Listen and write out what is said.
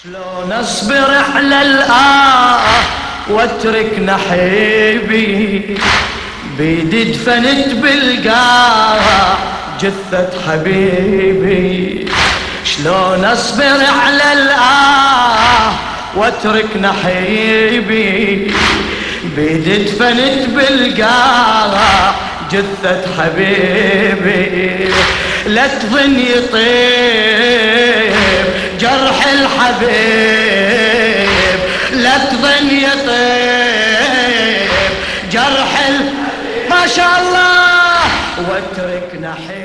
شلون اصبر على واترك نحيبي بيدي دفنت بالقاع جثة حبيبي. شلون اصبر على واترك نحيبي بيدي دفنت بالقاع جثة حبيبي. لا تظن يطيب جرح الحبيب، لا تظن يطيب جرح ما شاء الله واترك نحيب